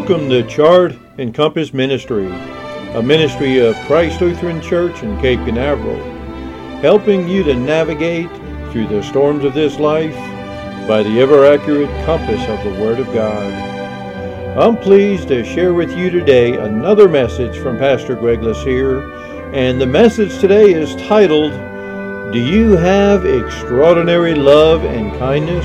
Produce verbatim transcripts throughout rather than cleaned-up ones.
Welcome to Chart and Compass Ministry, a ministry of Christ Lutheran Church in Cape Canaveral, helping you to navigate through the storms of this life by the ever-accurate compass of the Word of God. I'm pleased to share with you today another message from Pastor Greg Lassier, and the message today is titled, Do You Have Extraordinary Love and Kindness?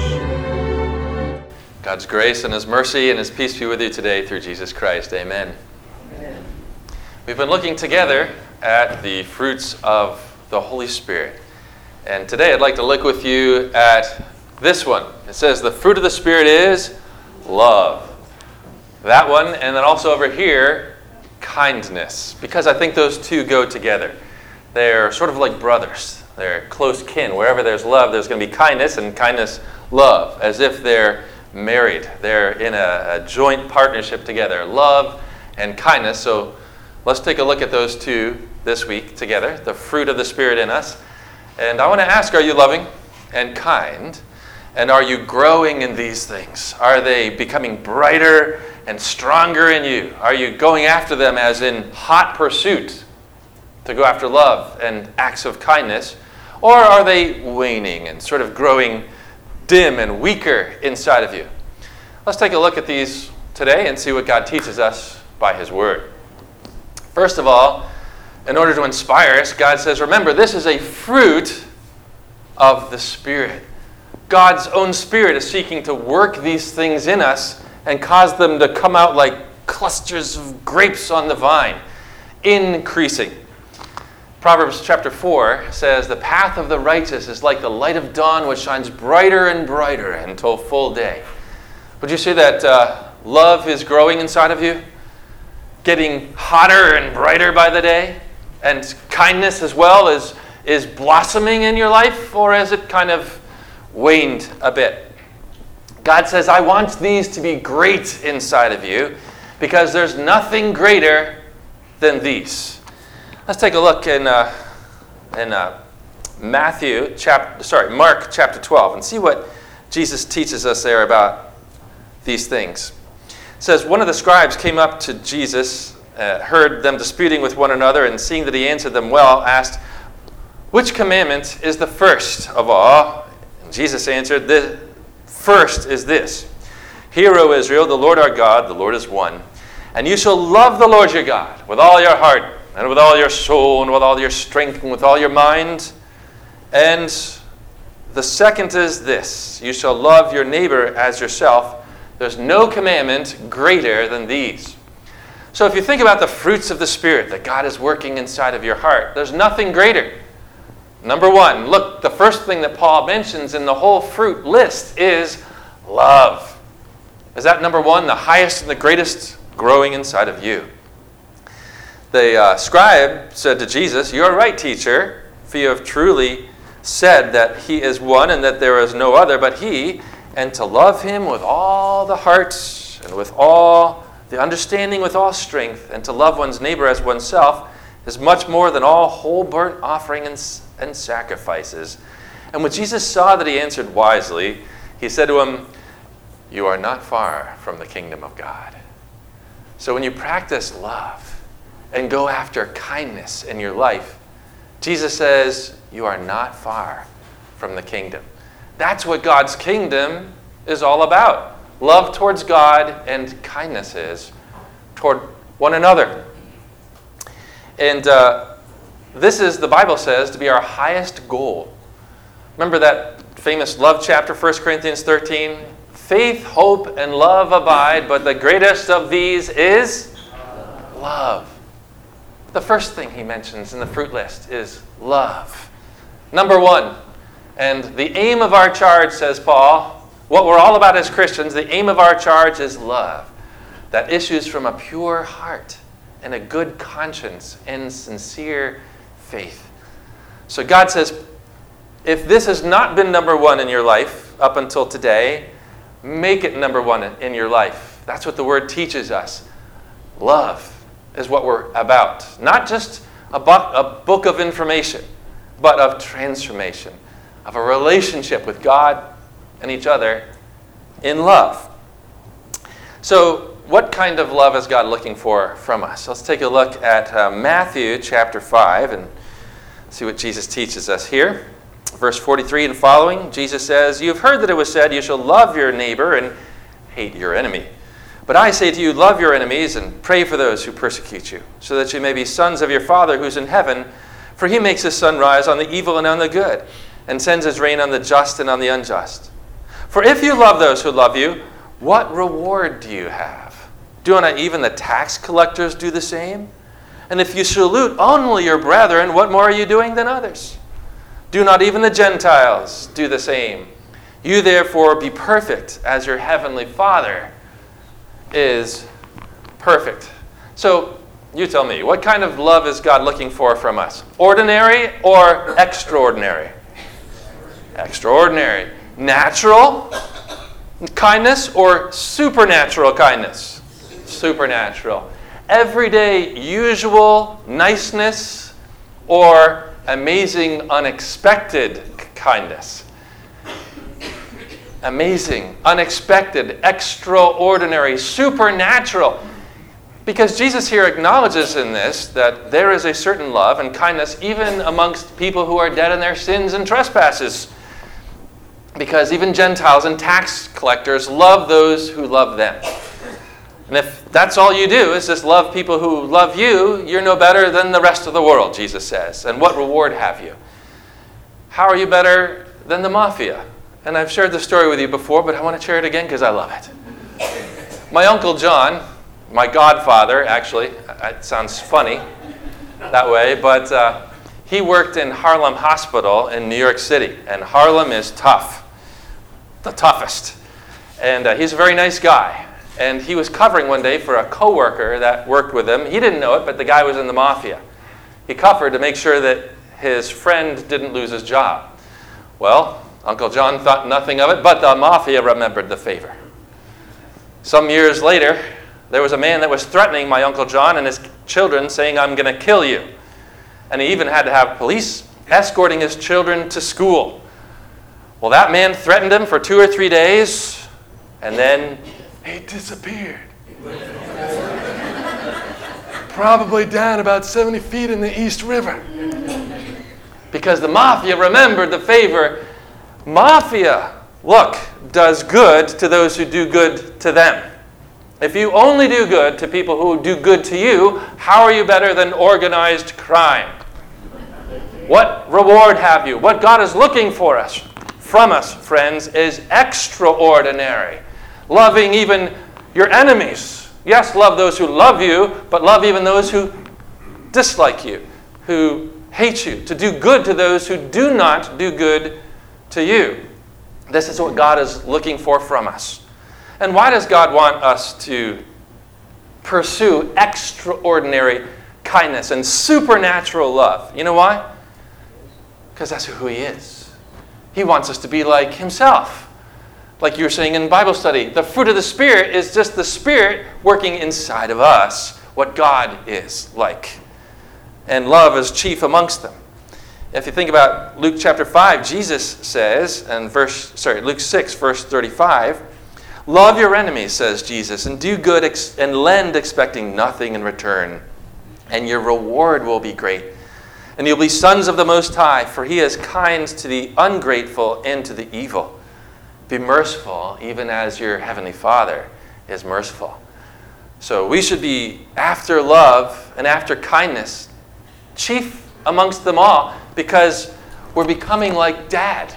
God's grace and His mercy and His peace be with you today through Jesus Christ. Amen. Amen. We've been looking together at the fruits of the Holy Spirit. And today I'd like to look with you at this one. It says the fruit of the Spirit is love. That one, and then also over here, kindness. Because I think those two go together. They're sort of like brothers. They're close kin. Wherever there's love, there's going to be kindness, and kindness, love. As if they're married. They're in a, a joint partnership together. Love and kindness. So let's take a look at those two this week together. The fruit of the Spirit in us. And I want to ask, are you loving and kind? And are you growing in these things? Are they becoming brighter and stronger in you? Are you going after them as in hot pursuit to go after love and acts of kindness? Or are they waning and sort of growing dim and weaker inside of you? Let's take a look at these today and see what God teaches us by His Word. First of all, in order to inspire us, God says, remember, this is a fruit of the Spirit. God's own Spirit is seeking to work these things in us and cause them to come out like clusters of grapes on the vine, increasing. Proverbs chapter four says, the path of the righteous is like the light of dawn, which shines brighter and brighter until full day. Would you say that uh, love is growing inside of you? Getting hotter and brighter by the day? And kindness as well is, is blossoming in your life? Or has it kind of waned a bit? God says, I want these to be great inside of you because there's nothing greater than these. Let's take a look in uh, in uh, Matthew chapter, sorry, Mark chapter twelve, and see what Jesus teaches us there about these things. It says, one of the scribes came up to Jesus, uh, heard them disputing with one another, and seeing that he answered them well, asked, which commandment is the first of all? And Jesus answered, the first is this, Hear, O Israel, the Lord our God, the Lord is one, and you shall love the Lord your God with all your heart, and with all your soul, and with all your strength, and with all your mind. And the second is this, you shall love your neighbor as yourself. There's no commandment greater than these. So if you think about the fruits of the Spirit that God is working inside of your heart, there's nothing greater. Number one, look, the first thing that Paul mentions in the whole fruit list is love. Is that number one, the highest and the greatest growing inside of you? The uh, scribe said to Jesus, you are right, teacher, for you have truly said that he is one and that there is no other but he, and to love him with all the heart and with all the understanding, with all strength, and to love one's neighbor as oneself is much more than all whole burnt offering and, and sacrifices. And when Jesus saw that he answered wisely, he said to him, you are not far from the kingdom of God. So when you practice love, and go after kindness in your life, Jesus says, you are not far from the kingdom. That's what God's kingdom is all about. Love towards God and kindness is toward one another. And uh, this is, the Bible says, to be our highest goal. Remember that famous love chapter, First Corinthians thirteen? Faith, hope, and love abide, but the greatest of these is love. The first thing he mentions in the fruit list is love. Number one, and the aim of our charge, says Paul, what we're all about as Christians, the aim of our charge is love that issues from a pure heart and a good conscience and sincere faith. So God says, if this has not been number one in your life up until today, make it number one in your life. That's what the Word teaches us. Love is what we're about. Not just a, bu- a book of information, but of transformation, of a relationship with God and each other in love. So what kind of love is God looking for from us? Let's take a look at uh, Matthew chapter five and see what Jesus teaches us here. Verse forty-three and following, Jesus says, "You have heard that it was said, 'You shall love your neighbor and hate your enemy.' But I say to you, love your enemies and pray for those who persecute you, so that you may be sons of your Father who's in heaven. For he makes his sun rise on the evil and on the good, and sends his rain on the just and on the unjust. For if you love those who love you, what reward do you have? Do not even the tax collectors do the same? And if you salute only your brethren, what more are you doing than others? Do not even the Gentiles do the same? You therefore be perfect, as your heavenly Father is perfect." So, you tell me, what kind of love is God looking for from us? Ordinary or extraordinary? Extraordinary. Natural kindness or supernatural kindness? Supernatural. Everyday, usual niceness or amazing, unexpected kindness? Amazing, unexpected, extraordinary, supernatural. Because Jesus here acknowledges in this that there is a certain love and kindness even amongst people who are dead in their sins and trespasses. Because even Gentiles and tax collectors love those who love them. And if that's all you do is just love people who love you, you're no better than the rest of the world, Jesus says. And what reward have you? How are you better than the mafia? And I've shared this story with you before, but I want to share it again because I love it. My Uncle John, my godfather, actually, it sounds funny that way, but uh, he worked in Harlem Hospital in New York City. And Harlem is tough, the toughest. And uh, he's a very nice guy. And he was covering one day for a coworker that worked with him. He didn't know it, but the guy was in the mafia. He covered to make sure that his friend didn't lose his job. Well, Uncle John thought nothing of it, but the mafia remembered the favor. Some years later, there was a man that was threatening my Uncle John and his children, saying, "I'm going to kill you." And he even had to have police escorting his children to school. Well, that man threatened him for two or three days, and then he disappeared. Probably down about seventy feet in the East River. Because the mafia remembered the favor. Mafia, look, does good to those who do good to them. If you only do good to people who do good to you, how are you better than organized crime? What reward have you? What God is looking for us, from us, friends, is extraordinary. Loving even your enemies. Yes, love those who love you, but love even those who dislike you, who hate you. To do good to those who do not do good to you. This is what God is looking for from us. And why does God want us to pursue extraordinary kindness and supernatural love? You know why? Because that's who He is. He wants us to be like Himself. Like you were saying in Bible study, the fruit of the Spirit is just the Spirit working inside of us, what God is like. And love is chief amongst them. If you think about Luke chapter five, Jesus says, and verse, sorry, Luke six, verse thirty-five, "Love your enemies," says Jesus, "and do good ex- and lend expecting nothing in return, and your reward will be great. And you'll be sons of the Most High, for He is kind to the ungrateful and to the evil. Be merciful, even as your heavenly Father is merciful." So we should be after love and after kindness, chief amongst them all, because we're becoming like Dad,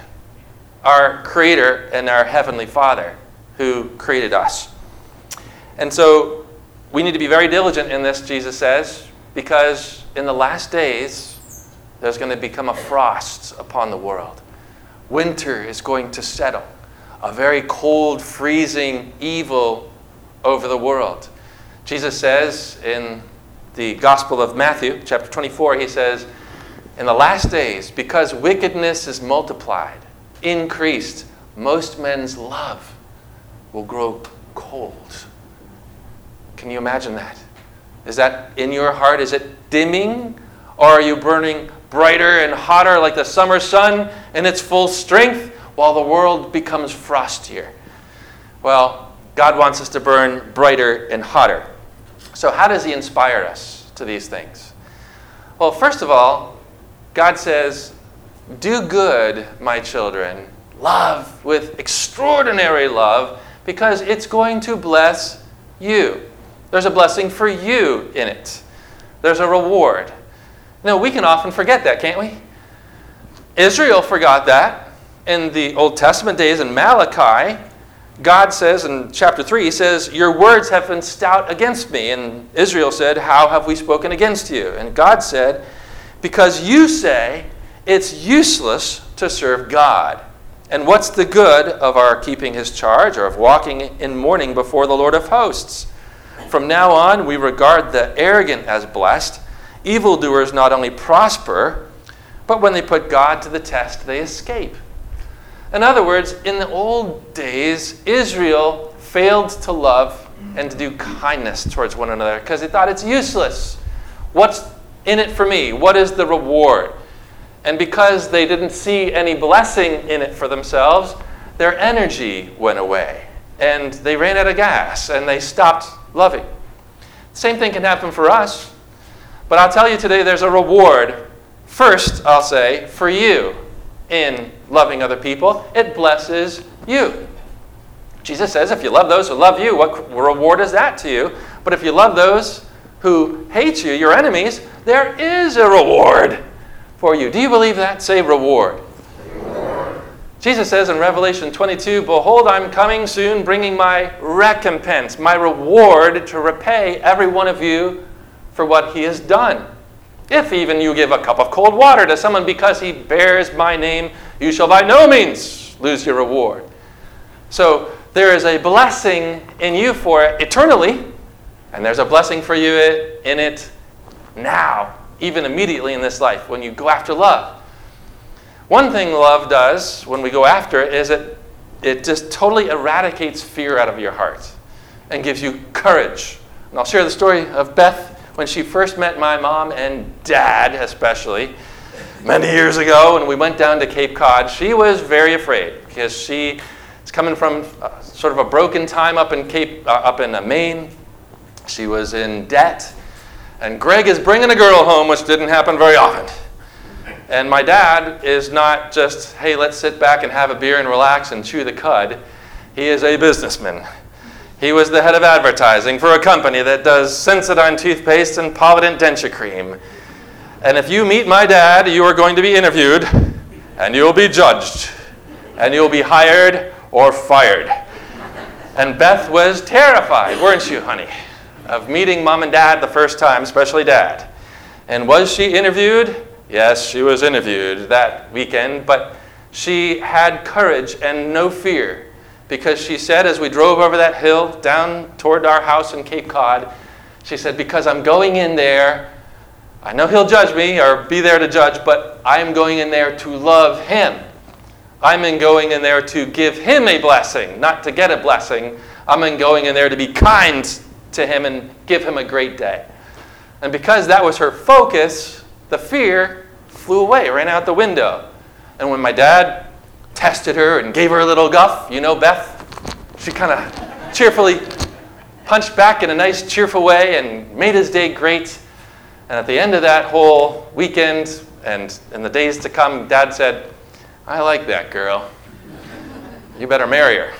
our Creator and our Heavenly Father, who created us. And so we need to be very diligent in this, Jesus says, because in the last days, there's going to become a frost upon the world. Winter is going to settle. A very cold, freezing evil over the world. Jesus says in the Gospel of Matthew, chapter twenty-four, He says, "In the last days, because wickedness is multiplied, increased, most men's love will grow cold." Can you imagine that? Is that in your heart? Is it dimming? Or are you burning brighter and hotter like the summer sun in its full strength while the world becomes frostier? Well, God wants us to burn brighter and hotter. So how does he inspire us to these things? Well, first of all, God says, do good, my children. Love with extraordinary love, because it's going to bless you. There's a blessing for you in it. There's a reward. Now, we can often forget that, can't we? Israel forgot that. In the Old Testament days, in Malachi, God says in chapter three, he says, your words have been stout against me. And Israel said, how have we spoken against you? And God said, because you say it's useless to serve God. And what's the good of our keeping his charge, or of walking in mourning before the Lord of hosts? From now on, we regard the arrogant as blessed. Evildoers not only prosper, but when they put God to the test, they escape. In other words, in the old days, Israel failed to love and to do kindness towards one another because they thought it's useless. What's in it for me? What is the reward? And because they didn't see any blessing in it for themselves, their energy went away. And they ran out of gas and they stopped loving. Same thing can happen for us. But I'll tell you today, there's a reward. First, I'll say, for you in loving other people. It blesses you. Jesus says, if you love those who love you, what reward is that to you? But if you love those who hate you, your enemies, there is a reward for you. Do you believe that? Say reward. Reward. Jesus says in Revelation twenty-two, behold, I'm coming soon, bringing my recompense, my reward to repay every one of you for what he has done. If even you give a cup of cold water to someone because he bears my name, you shall by no means lose your reward. So there is a blessing in you for it eternally, and there's a blessing for you in it now, even immediately in this life, when you go after love. One thing love does when we go after it is it, it just totally eradicates fear out of your heart and gives you courage. And I'll share the story of Beth when she first met my mom and dad, especially, many years ago, when we went down to Cape Cod. She was very afraid because she is coming from uh, sort of a broken time up in Cape, uh, up in uh, Maine. She was in debt, and Greg is bringing a girl home, which didn't happen very often. And my dad is not just, hey, let's sit back and have a beer and relax and chew the cud. He is a businessman. He was the head of advertising for a company that does Sensodyne toothpaste and Polident denture cream. And if you meet my dad, you are going to be interviewed, and you'll be judged, and you'll be hired or fired. And Beth was terrified, weren't you, honey, of meeting mom and dad the first time, especially dad. And was she interviewed? Yes, she was interviewed that weekend, but she had courage and no fear. Because she said, as we drove over that hill down toward our house in Cape Cod, she said, because I'm going in there, I know he'll judge me or be there to judge, but I am going in there to love him. I'm in going in there to give him a blessing, not to get a blessing. I'm in going in there to be kind to him and give him a great day. And because that was her focus, the fear flew away, ran out the window. And when my dad tested her and gave her a little guff, you know Beth, she kind of cheerfully punched back in a nice cheerful way and made his day great. And at the end of that whole weekend and in the days to come, Dad said, I like that girl. You better marry her.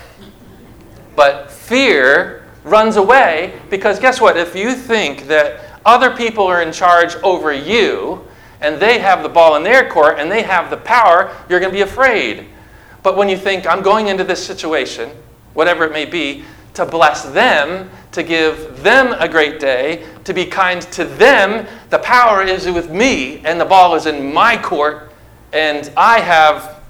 But fear runs away because guess what? If you think that other people are in charge over you and they have the ball in their court and they have the power, you're going to be afraid. But when you think, I'm going into this situation, whatever it may be, to bless them, to give them a great day, to be kind to them, the power is with me, and the ball is in my court, and I have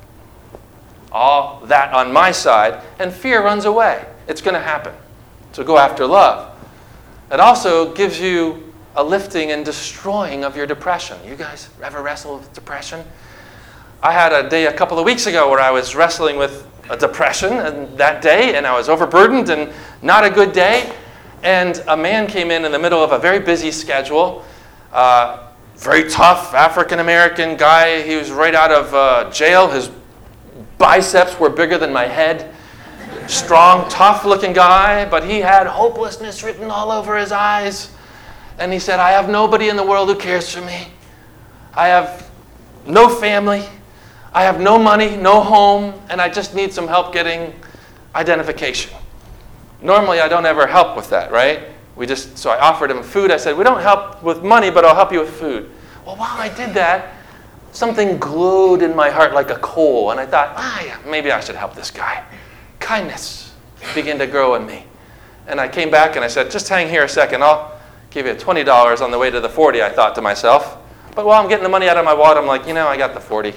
all that on my side, and fear runs away. It's going to happen. So go after love. It also gives you a lifting and destroying of your depression. You guys ever wrestle with depression? I had a day a couple of weeks ago where I was wrestling with a depression and that day, and I was overburdened and not a good day. And a man came in in the middle of a very busy schedule, uh, very tough African-American guy. He was right out of uh, jail. His biceps were bigger than my head. strong, tough-looking guy, but he had hopelessness written all over his eyes. And he said, I have nobody in the world who cares for me. I have no family. I have no money, no home, and I just need some help getting identification. Normally, I don't ever help with that, right? We just, so I offered him food. I said, we don't help with money, but I'll help you with food. Well, while I did that, something glowed in my heart like a coal, and I thought, ah, yeah, maybe I should help this guy. Kindness began to grow in me. And I came back and I said, just hang here a second. I'll give you twenty dollars on the way to the forty, I thought to myself. But while I'm getting the money out of my wallet, I'm like, you know, I got the forty.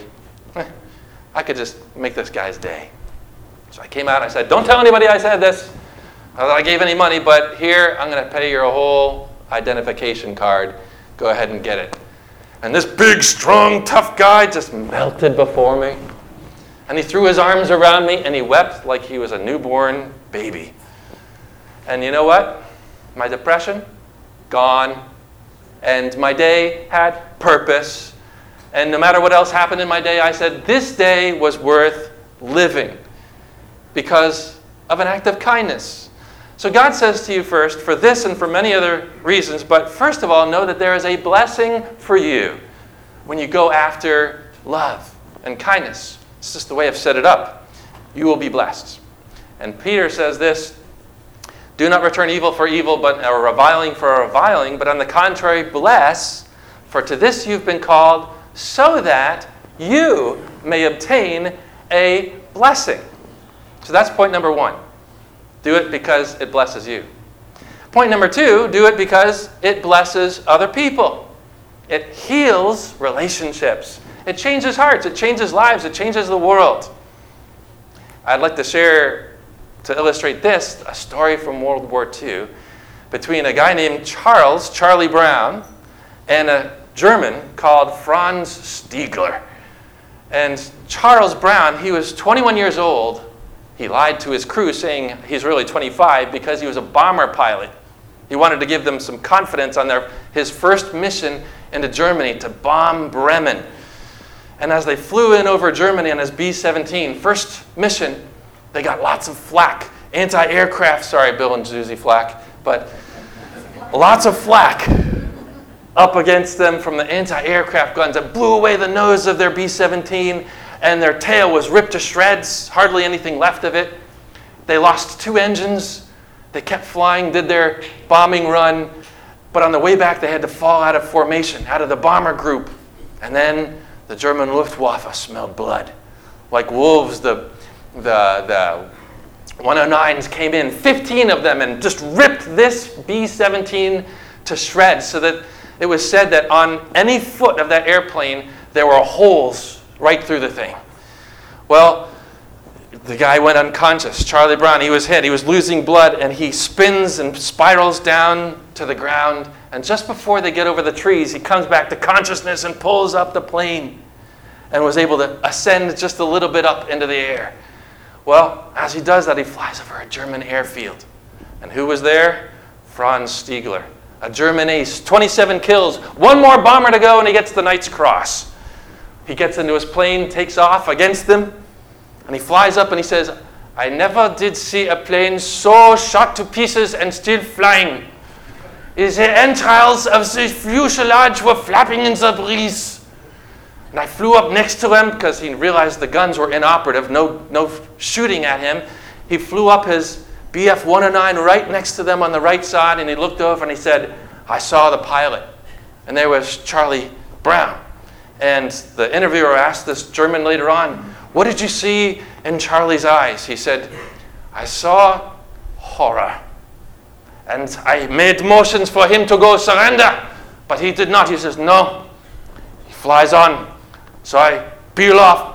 I could just make this guy's day. So I came out and I said, don't tell anybody I said this. Not that I gave any money, but here, I'm going to pay your whole identification card. Go ahead and get it. And this big, strong, tough guy just melted before me. And he threw his arms around me and he wept like he was a newborn baby. And you know what? My depression, gone. And my day had purpose. And no matter what else happened in my day, I said, this day was worth living because of an act of kindness. So God says to you first, for this and for many other reasons, but first of all, know that there is a blessing for you when you go after love and kindness. It's just the way I've set it up. You will be blessed. And Peter says this, do not return evil for evil, but or reviling for reviling, but on the contrary, bless, for to this you've been called, so that you may obtain a blessing. So that's point number one. Do it because it blesses you. Point number two, do it because it blesses other people. It heals relationships. It changes hearts. It changes lives. It changes the world. I'd like to share, to illustrate this, a story from World War Two between a guy named Charles, Charlie Brown, and a German called Franz Stiegler. And Charles Brown, he was twenty-one years old. He lied to his crew saying he's really twenty-five because he was a bomber pilot. He wanted to give them some confidence on their his first mission into Germany to bomb Bremen. And as they flew in over Germany on his B seventeen, first mission, they got lots of flak. Anti-aircraft, sorry, Bill and Susie Flack, but lots of flak up against them from the anti-aircraft guns that blew away the nose of their B seventeen, and their tail was ripped to shreds, hardly anything left of it. They lost two engines. They kept flying, did their bombing run, but on the way back they had to fall out of formation, out of the bomber group. And then the German Luftwaffe smelled blood. Like wolves, the, the, the one oh nines came in, fifteen of them, and just ripped this B seventeen to shreds, so that it was said that on any foot of that airplane, there were holes right through the thing. Well, the guy went unconscious. Charlie Brown, he was hit. He was losing blood, and he spins and spirals down to the ground. And just before they get over the trees, he comes back to consciousness and pulls up the plane and was able to ascend just a little bit up into the air. Well, as he does that, he flies over a German airfield. And who was there? Franz Stiegler, a German ace, twenty-seven kills, one more bomber to go, and he gets the Knight's Cross. He gets into his plane, takes off against them, and he flies up and he says, I never did see a plane so shot to pieces and still flying. The entrails of the fuselage were flapping in the breeze. And I flew up next to him because he realized the guns were inoperative, no, no shooting at him. He flew up his B F one oh nine right next to them on the right side, and he looked over and he said, I saw the pilot. And there was Charlie Brown. And the interviewer asked this German later on, what did you see in Charlie's eyes? He said, I saw horror. And I made motions for him to go surrender, but he did not. He says, no. He flies on. So I peel off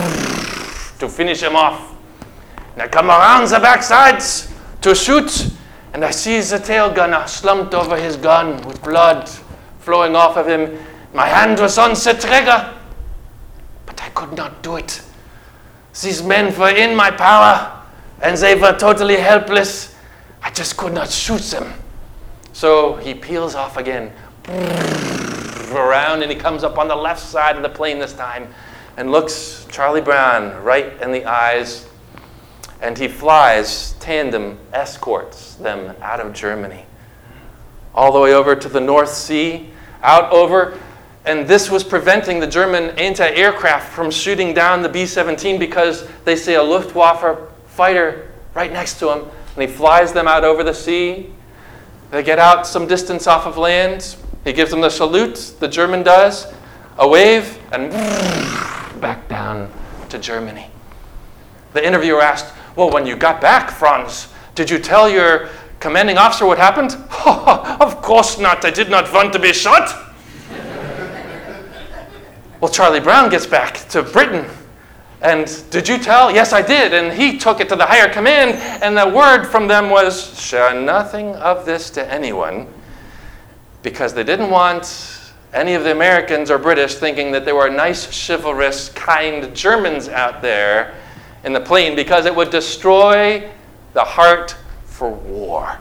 to finish him off. And I come around the backsides to shoot, and I see the tail gunner slumped over his gun with blood flowing off of him. My hand was on the trigger, but I could not do it. These men were in my power, and they were totally helpless. I just could not shoot them. So he peels off again, around, and he comes up on the left side of the plane this time and looks Charlie Brown right in the eyes. And he flies, tandem escorts them out of Germany, all the way over to the North Sea, out over, and this was preventing the German anti-aircraft from shooting down the B seventeen because they see a Luftwaffe fighter right next to him, and he flies them out over the sea. They get out some distance off of land. He gives them the salute, the German does, a wave, and back down to Germany. The interviewer asked, well, when you got back, Franz, did you tell your commanding officer what happened? Of course not. I did not want to be shot. Well, Charlie Brown gets back to Britain. And did you tell? Yes, I did. And he took it to the higher command. And the word from them was, share nothing of this to anyone. Because they didn't want any of the Americans or British thinking that there were nice, chivalrous, kind Germans out there in the plane, because it would destroy the heart for war.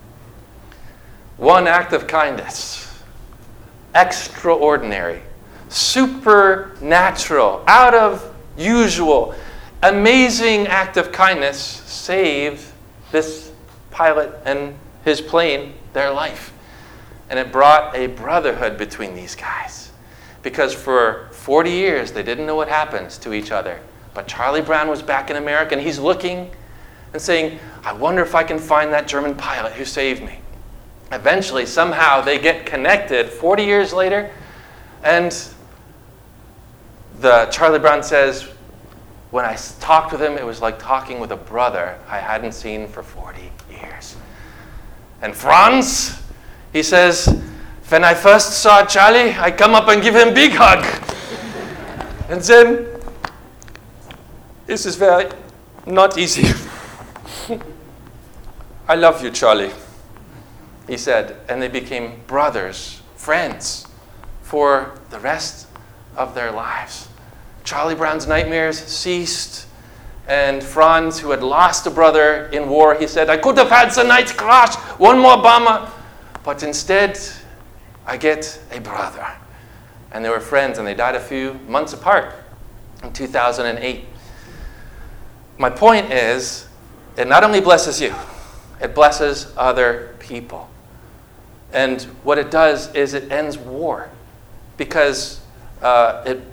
One act of kindness, extraordinary, supernatural, out of usual, amazing act of kindness saved this pilot and his plane their life. And it brought a brotherhood between these guys, because for forty years they didn't know what happens to each other. But Charlie Brown was back in America, and he's looking and saying, I wonder if I can find that German pilot who saved me. Eventually, somehow, they get connected forty years later, and the Charlie Brown says, when I talked with him, it was like talking with a brother I hadn't seen for forty years. And Franz, he says, when I first saw Charlie, I come up and give him a big hug. And then, this is very not easy. I love you, Charlie, he said. And they became brothers, friends, for the rest of their lives. Charlie Brown's nightmares ceased. And Franz, who had lost a brother in war, he said, I could have had the night crash, one more bomber. But instead, I get a brother. And they were friends, and they died a few months apart in two thousand eight. My point is, it not only blesses you, it blesses other people. And what it does is it ends war, because uh, it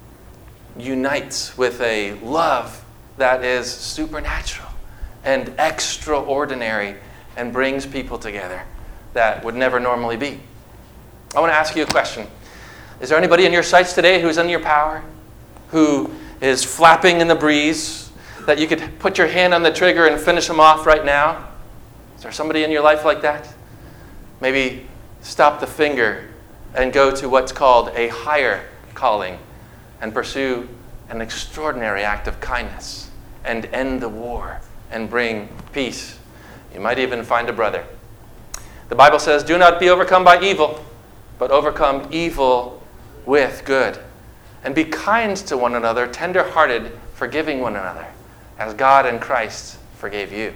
unites with a love that is supernatural and extraordinary and brings people together that would never normally be. I want to ask you a question. Is there anybody in your sights today who's under your power, who is flapping in the breeze, that you could put your hand on the trigger and finish them off right now? Is there somebody in your life like that? Maybe stop the finger and go to what's called a higher calling and pursue an extraordinary act of kindness and end the war and bring peace. You might even find a brother. The Bible says, do not be overcome by evil, but overcome evil with good. And be kind to one another, tender-hearted, forgiving one another, as God and Christ forgave you.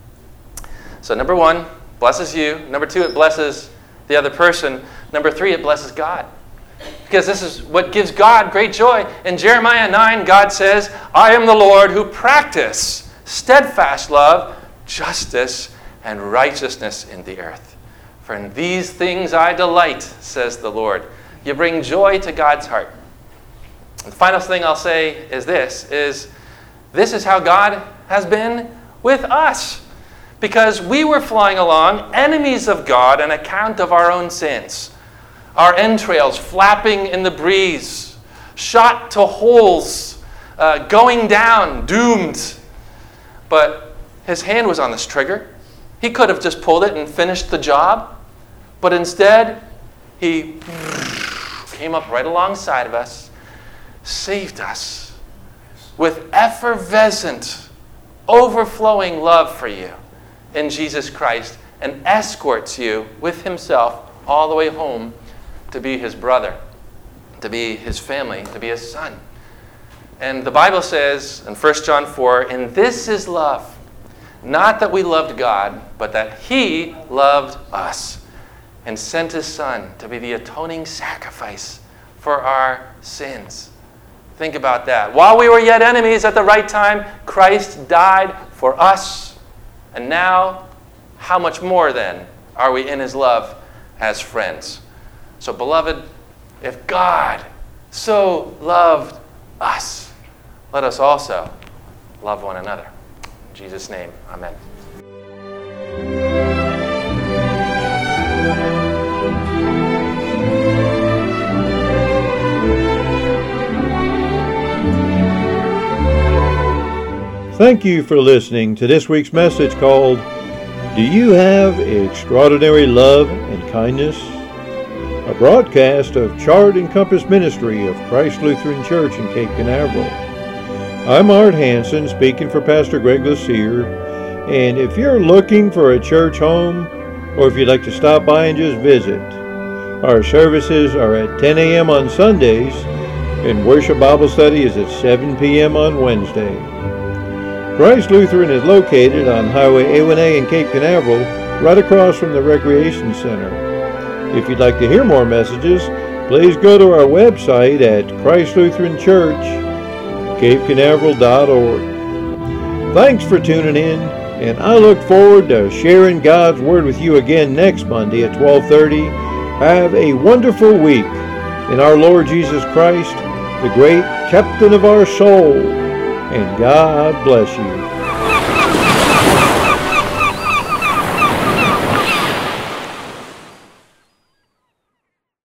So number one, blesses you. Number two, it blesses the other person. Number three, it blesses God. Because this is what gives God great joy. In Jeremiah nine, God says, I am the Lord who practice steadfast love, justice, and righteousness in the earth. For in these things I delight, says the Lord. You bring joy to God's heart. The final thing I'll say is this, is this is how God has been with us. Because we were flying along, enemies of God, on account of our own sins. Our entrails flapping in the breeze, shot to holes, uh, going down, doomed. But his hand was on this trigger. He could have just pulled it and finished the job. But instead, he came up right alongside of us, saved us with effervescent, overflowing love for you in Jesus Christ, and escorts you with himself all the way home to be his brother, to be his family, to be his son. And the Bible says in First John four, and this is love, not that we loved God, but that he loved us and sent his son to be the atoning sacrifice for our sins. Think about that. While we were yet enemies, at the right time, Christ died for us, and now, how much more then are we in his love as friends? So, beloved, if God so loved us, let us also love one another. In Jesus' name, amen. Thank you for listening to this week's message called, Do You Have Extraordinary Love and Kindness? A broadcast of Chart and Compass Ministry of Christ Lutheran Church in Cape Canaveral. I'm Art Hansen, speaking for Pastor Greg Lucier, and if you're looking for a church home, or if you'd like to stop by and just visit, our services are at ten a.m. on Sundays, and worship Bible study is at seven p.m. on Wednesday. Christ Lutheran is located on Highway A one A in Cape Canaveral, right across from the Recreation Center. If you'd like to hear more messages, please go to our website at Christ Lutheran Church, cape canaveral dot org. Thanks for tuning in, and I look forward to sharing God's Word with you again next Monday at twelve thirty. Have a wonderful week in our Lord Jesus Christ, the great captain of our soul, and God bless you.